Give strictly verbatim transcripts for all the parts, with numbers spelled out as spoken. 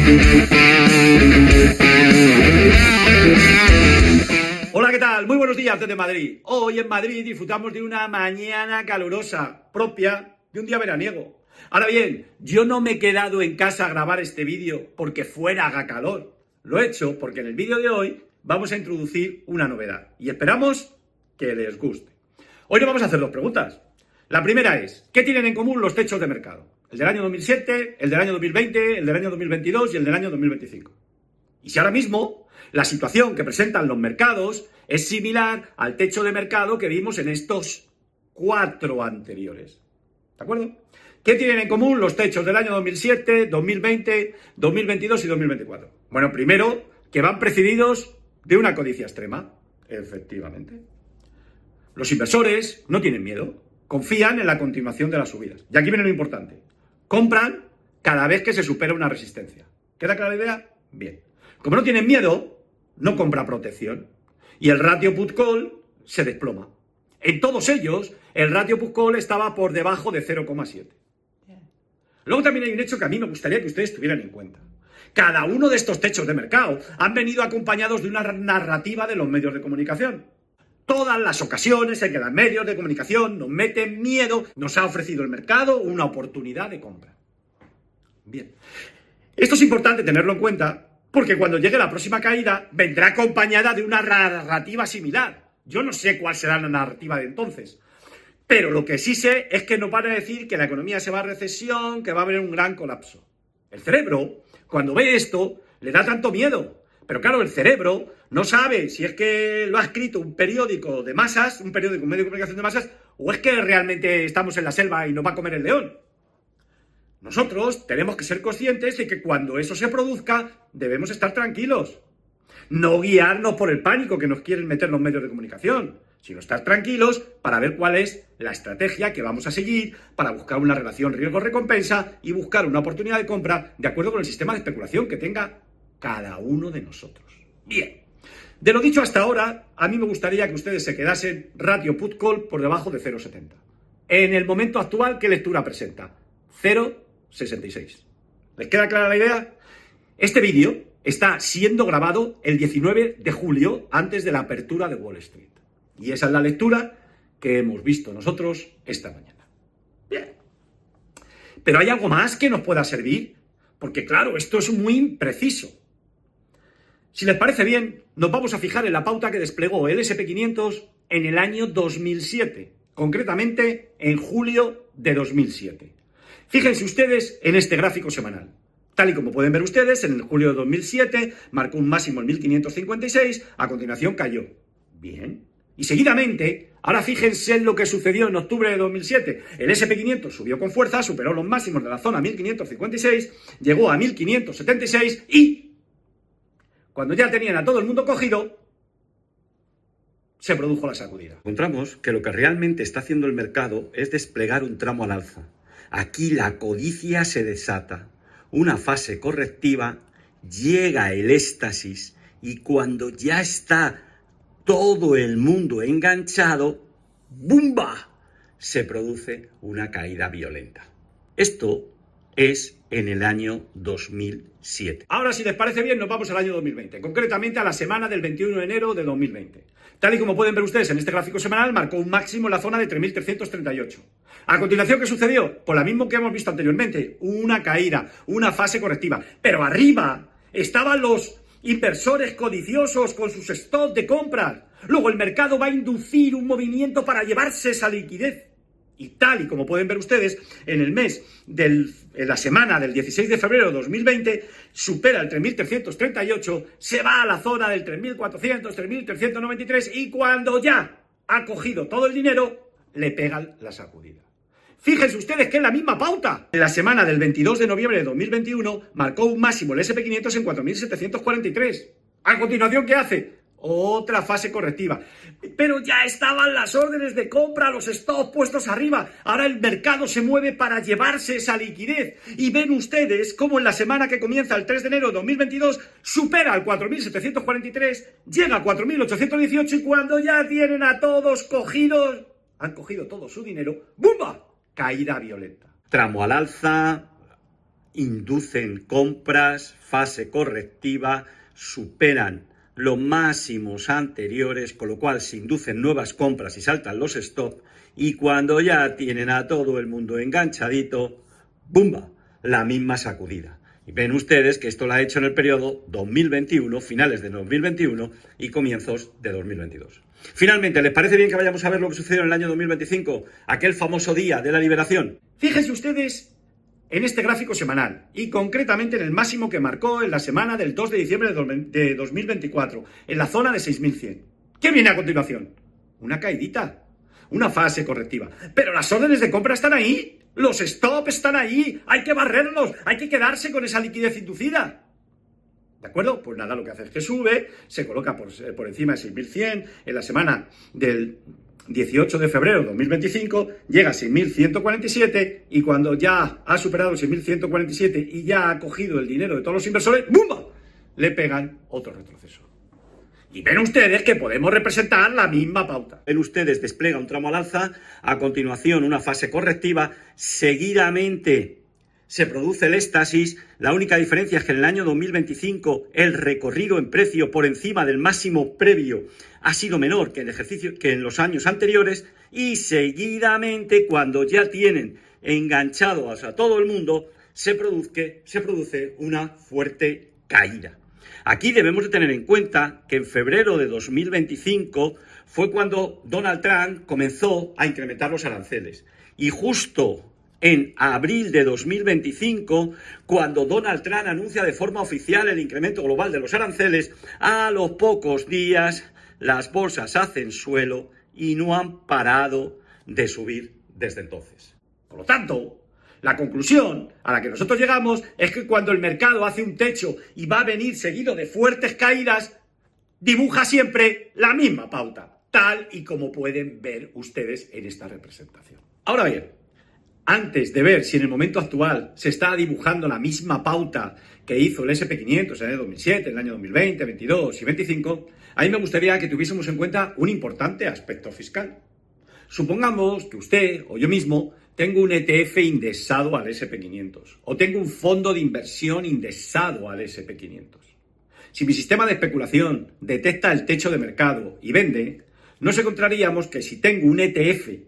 Hola, ¿qué tal? Muy buenos días desde Madrid. Hoy en Madrid disfrutamos de una mañana calurosa, propia de un día veraniego. Ahora bien, yo no me he quedado en casa a grabar este vídeo porque fuera haga calor. Lo he hecho porque en el vídeo de hoy vamos a introducir una novedad y esperamos que les guste. Hoy nos vamos a hacer dos preguntas. La primera es, ¿qué tienen en común los techos de mercado? El del año dos mil siete, el del año dos mil veinte, el del año dos mil veintidós y el del año dos mil veinticinco. Y si ahora mismo la situación que presentan los mercados es similar al techo de mercado que vimos en estos cuatro anteriores. ¿De acuerdo? ¿Qué tienen en común los techos del año dos mil siete, dos mil veinte, dos mil veintidós y dos mil veinticuatro? Bueno, primero, que van precedidos de una codicia extrema. Efectivamente. Los inversores no tienen miedo, confían en la continuación de las subidas. Y aquí viene lo importante. Compran cada vez que se supera una resistencia. ¿Queda clara la idea? Bien. Como no tienen miedo, no compra protección. Y el ratio put-call se desploma. En todos ellos, el ratio put-call estaba por debajo de cero coma siete. Luego también hay un hecho que a mí me gustaría que ustedes tuvieran en cuenta. Cada uno de estos techos de mercado han venido acompañados de una narrativa de los medios de comunicación. Todas las ocasiones en que los medios de comunicación nos meten miedo, nos ha ofrecido el mercado una oportunidad de compra. Bien. Esto es importante tenerlo en cuenta porque cuando llegue la próxima caída vendrá acompañada de una narrativa similar. Yo no sé cuál será la narrativa de entonces, pero lo que sí sé es que nos van a decir que la economía se va a recesión, que va a haber un gran colapso. El cerebro, cuando ve esto, le da tanto miedo. Pero claro, el cerebro no sabe si es que lo ha escrito un periódico de masas, un periódico, un medio de comunicación de masas, o es que realmente estamos en la selva y nos va a comer el león. Nosotros tenemos que ser conscientes de que cuando eso se produzca, debemos estar tranquilos. No guiarnos por el pánico que nos quieren meter los medios de comunicación, sino estar tranquilos para ver cuál es la estrategia que vamos a seguir para buscar una relación riesgo-recompensa y buscar una oportunidad de compra de acuerdo con el sistema de especulación que tenga cada uno de nosotros. Bien, de lo dicho hasta ahora, a mí me gustaría que ustedes se quedasen ratio put-call por debajo de cero coma setenta. En el momento actual, ¿qué lectura presenta? cero coma sesenta y seis. ¿Les queda clara la idea? Este vídeo está siendo grabado el diecinueve de julio, antes de la apertura de Wall Street. Y esa es la lectura que hemos visto nosotros esta mañana. Bien. Pero ¿hay algo más que nos pueda servir? Porque claro, esto es muy impreciso. Si les parece bien, nos vamos a fijar en la pauta que desplegó el ese and pe quinientos en el año dos mil siete, concretamente en julio de dos mil siete. Fíjense ustedes en este gráfico semanal. Tal y como pueden ver ustedes, en el julio de dos mil siete marcó un máximo en mil quinientos cincuenta y seis, a continuación cayó. Bien. Y seguidamente, ahora fíjense en lo que sucedió en octubre de dos mil siete. El ese and pe quinientos subió con fuerza, superó los máximos de la zona mil quinientos cincuenta y seis, llegó a mil quinientos setenta y seis y, cuando ya tenían a todo el mundo cogido, se produjo la sacudida. Encontramos que lo que realmente está haciendo el mercado es desplegar un tramo al alza. Aquí la codicia se desata. Una fase correctiva, llega el éxtasis y cuando ya está todo el mundo enganchado, ¡bumba!, se produce una caída violenta. Esto es en el año dos mil siete. Ahora, si les parece bien, nos vamos al año dos mil veinte, concretamente a la semana del veintiuno de enero de dos mil veinte. Tal y como pueden ver ustedes en este gráfico semanal, marcó un máximo en la zona de tres mil trescientos treinta y ocho. A continuación, ¿qué sucedió? Pues lo mismo que hemos visto anteriormente, una caída, una fase correctiva. Pero arriba estaban los inversores codiciosos con sus stocks de compras. Luego el mercado va a inducir un movimiento para llevarse esa liquidez. Y tal y como pueden ver ustedes, en el mes, del, en la semana del dieciséis de febrero de dos mil veinte, supera el tres mil trescientos treinta y ocho, se va a la zona del tres mil cuatrocientos, tres mil trescientos noventa y tres y cuando ya ha cogido todo el dinero, le pegan la sacudida. Fíjense ustedes que es la misma pauta. En la semana del veintidós de noviembre de dos mil veintiuno marcó un máximo el ese and pe quinientos en cuatro mil setecientos cuarenta y tres. A continuación, ¿qué hace? Otra fase correctiva. Pero ya estaban las órdenes de compra, los stocks puestos arriba. Ahora el mercado se mueve para llevarse esa liquidez. Y ven ustedes cómo en la semana que comienza el tres de enero de dos mil veintidós supera el cuatro mil setecientos cuarenta y tres, llega a cuatro mil ochocientos dieciocho y cuando ya tienen a todos cogidos, han cogido todo su dinero, ¡bumba!, caída violenta. Tramo al alza, inducen compras, fase correctiva, superan los máximos anteriores, con lo cual se inducen nuevas compras y saltan los stop, y cuando ya tienen a todo el mundo enganchadito, ¡bumba!, la misma sacudida. Y ven ustedes que esto lo ha hecho en el periodo dos mil veintiuno, finales de dos mil veintiuno y comienzos de dos mil veintidós. Finalmente, ¿les parece bien que vayamos a ver lo que sucedió en el año dos mil veinticinco, aquel famoso día de la liberación? Fíjense ustedes en este gráfico semanal y concretamente en el máximo que marcó en la semana del dos de diciembre de dos mil veinticuatro, en la zona de seis mil cien. ¿Qué viene a continuación? Una caidita, una fase correctiva. Pero las órdenes de compra están ahí, los stops están ahí, hay que barrerlos, hay que quedarse con esa liquidez inducida. ¿De acuerdo? Pues nada, lo que hace es que sube, se coloca por, por encima de seis mil cien en la semana del dieciocho de febrero de dos mil veinticinco, llega a seis mil ciento cuarenta y siete y cuando ya ha superado seis mil ciento cuarenta y siete y ya ha cogido el dinero de todos los inversores, ¡bumba!, le pegan otro retroceso. Y ven ustedes que podemos representar la misma pauta. Ven ustedes, despliega un tramo al alza, a continuación una fase correctiva, seguidamente se produce el éxtasis. La única diferencia es que en el año dos mil veinticinco el recorrido en precio por encima del máximo previo ha sido menor que en, ejercicio, que en los años anteriores, y seguidamente, cuando ya tienen enganchados a todo el mundo, se produce, se produce una fuerte caída. Aquí debemos de tener en cuenta que en febrero de dos mil veinticinco fue cuando Donald Trump comenzó a incrementar los aranceles. Y justo en abril de dos mil veinticinco, cuando Donald Trump anuncia de forma oficial el incremento global de los aranceles, a los pocos días las bolsas hacen suelo y no han parado de subir desde entonces. Por lo tanto, la conclusión a la que nosotros llegamos es que cuando el mercado hace un techo y va a venir seguido de fuertes caídas, dibuja siempre la misma pauta, tal y como pueden ver ustedes en esta representación. Ahora bien, antes de ver si en el momento actual se está dibujando la misma pauta que hizo el ese and pe quinientos en el año dos mil siete, en el año dos mil veinte, veintidós y veinticinco, a mí me gustaría que tuviésemos en cuenta un importante aspecto fiscal. Supongamos que usted o yo mismo tengo un E T F indexado al ese and pe quinientos o tengo un fondo de inversión indexado al ese and pe quinientos. Si mi sistema de especulación detecta el techo de mercado y vende, nos encontraríamos que si tengo un E T F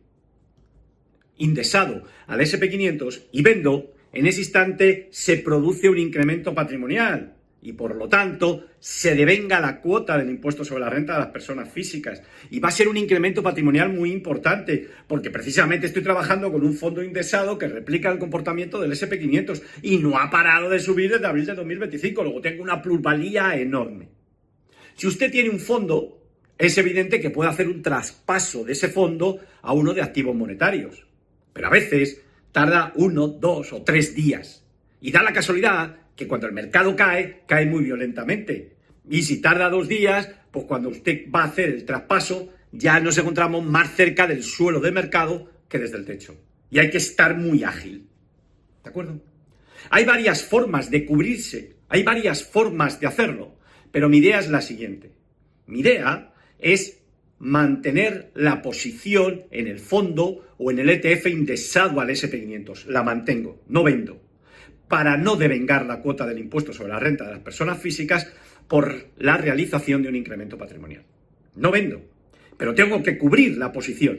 indexado al ese and pe quinientos y vendo, en ese instante se produce un incremento patrimonial y por lo tanto se devenga la cuota del impuesto sobre la renta de las personas físicas. Y va a ser un incremento patrimonial muy importante porque precisamente estoy trabajando con un fondo indexado que replica el comportamiento del ese and pe quinientos y no ha parado de subir desde abril de dos mil veinticinco. Luego tengo una plusvalía enorme. Si usted tiene un fondo, es evidente que puede hacer un traspaso de ese fondo a uno de activos monetarios. Pero a veces tarda uno, dos o tres días. Y da la casualidad que cuando el mercado cae, cae muy violentamente. Y si tarda dos días, pues cuando usted va a hacer el traspaso, ya nos encontramos más cerca del suelo de mercado que desde el techo. Y hay que estar muy ágil. ¿De acuerdo? Hay varias formas de cubrirse, hay varias formas de hacerlo. Pero mi idea es la siguiente. Mi idea es mantener la posición en el fondo o en el E T F indexado al ese and pe quinientos. La mantengo, no vendo, para no devengar la cuota del impuesto sobre la renta de las personas físicas por la realización de un incremento patrimonial. No vendo, pero tengo que cubrir la posición.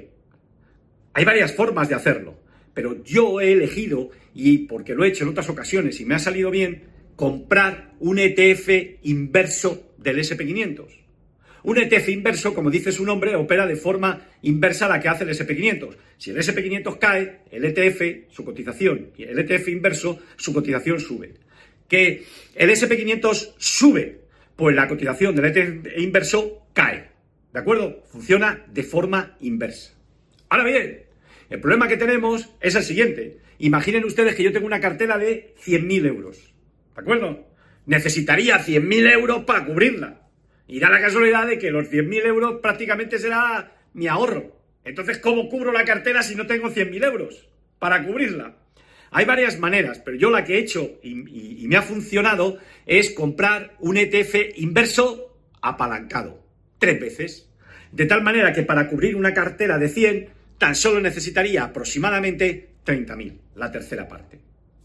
Hay varias formas de hacerlo, pero yo he elegido, y porque lo he hecho en otras ocasiones y me ha salido bien, comprar un E T F inverso del ese and pe quinientos. Un E T F inverso, como dice su nombre, opera de forma inversa a la que hace el ese and pe quinientos. Si el ese and pe quinientos cae, el E T F, su cotización, y el E T F inverso, su cotización sube. Que el ese and pe quinientos sube, pues la cotización del E T F inverso cae. ¿De acuerdo? Funciona de forma inversa. Ahora bien, el problema que tenemos es el siguiente. Imaginen ustedes que yo tengo una cartera de cien mil euros. ¿De acuerdo? Necesitaría cien mil euros para cubrirla. Y da la casualidad de que los cien mil euros prácticamente será mi ahorro. Entonces, ¿cómo cubro la cartera si no tengo cien mil euros para cubrirla? Hay varias maneras, pero yo la que he hecho y, y, y me ha funcionado es comprar un E T F inverso apalancado, tres veces. De tal manera que para cubrir una cartera de cien, tan solo necesitaría aproximadamente treinta mil, la tercera parte.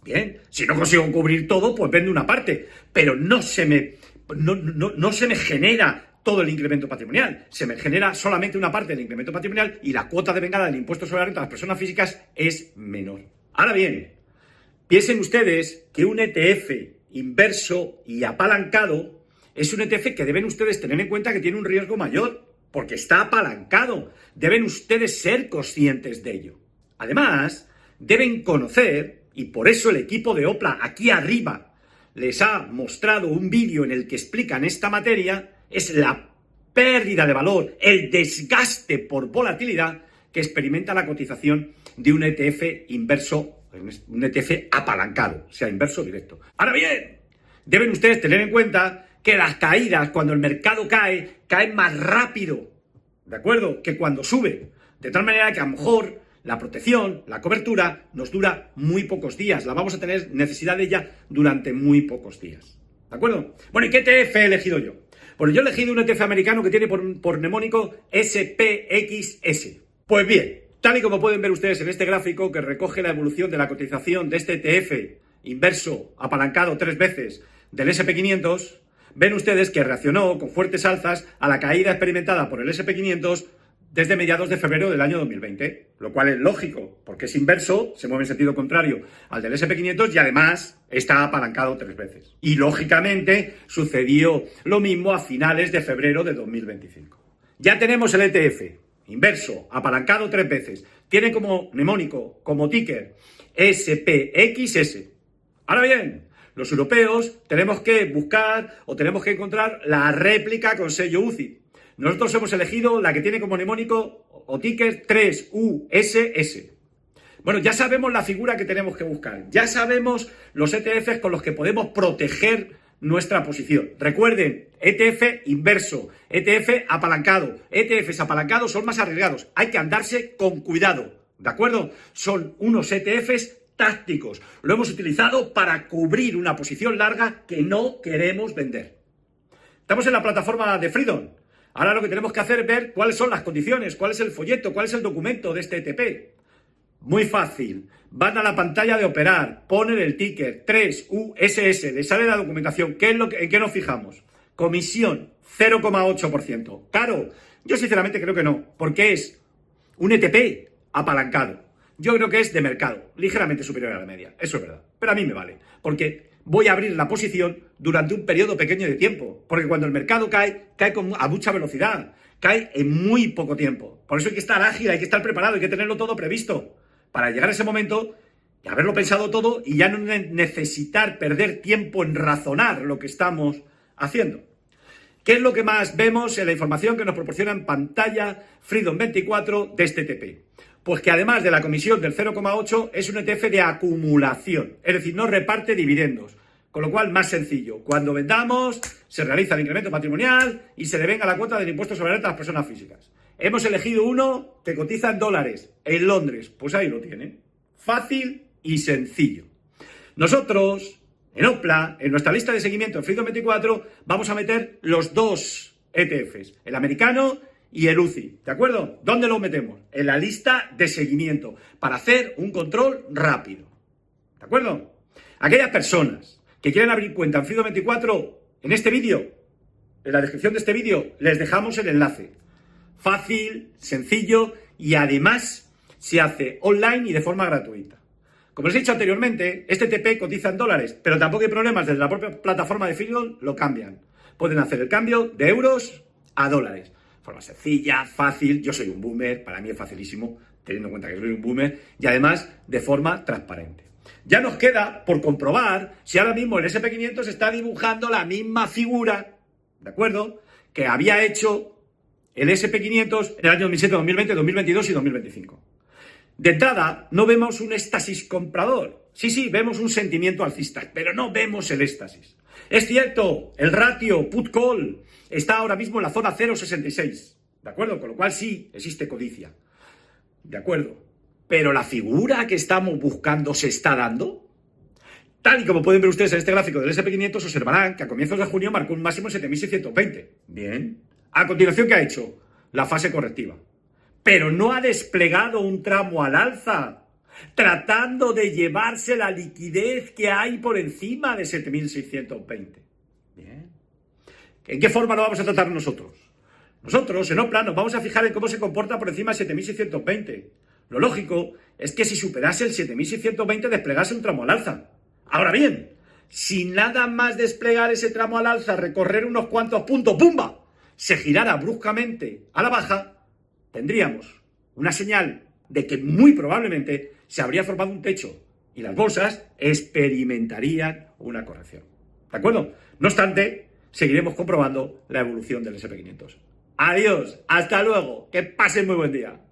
Bien, si no consigo cubrir todo, pues vendo una parte, pero no se me, no, no, no se me genera todo el incremento patrimonial, se me genera solamente una parte del incremento patrimonial y la cuota de vengada del impuesto sobre la renta de las personas físicas es menor. Ahora bien, piensen ustedes que un E T F inverso y apalancado es un E T F que deben ustedes tener en cuenta que tiene un riesgo mayor, porque está apalancado. Deben ustedes ser conscientes de ello. Además, deben conocer, y por eso el equipo de Opla aquí arriba les ha mostrado un vídeo en el que explican esta materia, es la pérdida de valor, el desgaste por volatilidad que experimenta la cotización de un E T F inverso, un E T F apalancado, o sea, inverso directo. Ahora bien, deben ustedes tener en cuenta que las caídas, cuando el mercado cae, caen más rápido, ¿de acuerdo?, que cuando sube. De tal manera que a lo mejor la protección, la cobertura, nos dura muy pocos días. La vamos a tener necesidad de ella durante muy pocos días. ¿De acuerdo? Bueno, ¿y qué E T F he elegido yo? Bueno, yo he elegido un E T F americano que tiene por, por mnemónico S P X S. Pues bien, tal y como pueden ver ustedes en este gráfico que recoge la evolución de la cotización de este E T F inverso apalancado tres veces del S and P quinientos, ven ustedes que reaccionó con fuertes alzas a la caída experimentada por el S and P quinientos desde mediados de febrero del año dos mil veinte, lo cual es lógico, porque es inverso, se mueve en sentido contrario al del S and P quinientos y además está apalancado tres veces. Y lógicamente sucedió lo mismo a finales de febrero de dos mil veinticinco. Ya tenemos el E T F inverso, apalancado tres veces, tiene como mnemónico, como ticker, S P X S. Ahora bien, los europeos tenemos que buscar o tenemos que encontrar la réplica con sello U C I. Nosotros hemos elegido la que tiene como mnemónico o ticker tres U S S. Bueno, ya sabemos la figura que tenemos que buscar. Ya sabemos los E T Fs con los que podemos proteger nuestra posición. Recuerden, E T F inverso, E T F apalancado. E T Fs apalancados son más arriesgados. Hay que andarse con cuidado, ¿de acuerdo? Son unos E T Fs tácticos. Lo hemos utilizado para cubrir una posición larga que no queremos vender. Estamos en la plataforma de Freedom. Ahora lo que tenemos que hacer es ver cuáles son las condiciones, cuál es el folleto, cuál es el documento de este E T P. Muy fácil. Van a la pantalla de operar, ponen el ticker tres U S S, les sale la documentación. ¿Qué es lo que, ¿En qué nos fijamos? Comisión, cero coma ocho por ciento. ¿Caro? Yo sinceramente creo que no, porque es un E T P apalancado. Yo creo que es de mercado, ligeramente superior a la media. Eso es verdad. Pero a mí me vale, porque voy a abrir la posición durante un periodo pequeño de tiempo. Porque cuando el mercado cae, cae con, a mucha velocidad. Cae en muy poco tiempo. Por eso hay que estar ágil, hay que estar preparado, hay que tenerlo todo previsto. Para llegar a ese momento y haberlo pensado todo y ya no necesitar perder tiempo en razonar lo que estamos haciendo. ¿Qué es lo que más vemos en la información que nos proporciona en pantalla Freedom veinticuatro de este E T P? Pues que además de la comisión del cero coma ocho es un E T F de acumulación, es decir, no reparte dividendos. Con lo cual, más sencillo, cuando vendamos, se realiza el incremento patrimonial y se devenga la cuota del impuesto sobre la renta a las personas físicas. Hemos elegido uno que cotiza en dólares, en Londres. Pues ahí lo tienen. Fácil y sencillo. Nosotros, en Opla, en nuestra lista de seguimiento en Freedom veinticuatro, vamos a meter los dos E T Fs, el americano y el U C I. ¿De acuerdo? ¿Dónde lo metemos? En la lista de seguimiento, para hacer un control rápido. ¿De acuerdo? Aquellas personas que quieren abrir cuenta en Freedom veinticuatro, en este vídeo, en la descripción de este vídeo, les dejamos el enlace. Fácil, sencillo y además se hace online y de forma gratuita. Como les he dicho anteriormente, este E T P cotiza en dólares, pero tampoco hay problemas, desde la propia plataforma de Freedom lo cambian. Pueden hacer el cambio de euros a dólares. De forma sencilla, fácil, yo soy un boomer, para mí es facilísimo, teniendo en cuenta que soy un boomer, y además de forma transparente. Ya nos queda por comprobar si ahora mismo el S and P quinientos está dibujando la misma figura, ¿de acuerdo?, que había hecho el S and P quinientos en el año dos mil siete, dos mil veinte, dos mil veintidós y dos mil veinticinco. De entrada, no vemos un éxtasis comprador. Sí, sí, vemos un sentimiento alcista, pero no vemos el éxtasis. Es cierto, el ratio put-call está ahora mismo en la zona cero coma sesenta y seis, ¿de acuerdo? Con lo cual sí, existe codicia, ¿de acuerdo? Pero la figura que estamos buscando se está dando. Tal y como pueden ver ustedes en este gráfico del S and P quinientos, observarán que a comienzos de junio marcó un máximo en siete mil seiscientos veinte. Bien. A continuación, ¿qué ha hecho? La fase correctiva. Pero no ha desplegado un tramo al alza. tratando de llevarse la liquidez que hay por encima de siete mil seiscientos veinte. Bien. ¿En qué forma lo vamos a tratar nosotros? Nosotros, en Oplan, nos vamos a fijar en cómo se comporta por encima de siete mil seiscientos veinte. Lo lógico es que si superase el siete mil seiscientos veinte desplegase un tramo al alza. Ahora bien, si nada más desplegar ese tramo al alza, recorrer unos cuantos puntos, ¡pumba!, se girara bruscamente a la baja, tendríamos una señal de que muy probablemente se habría formado un techo y las bolsas experimentarían una corrección. ¿De acuerdo? No obstante, seguiremos comprobando la evolución del ese and pe quinientos. Adiós, hasta luego, que pasen muy buen día.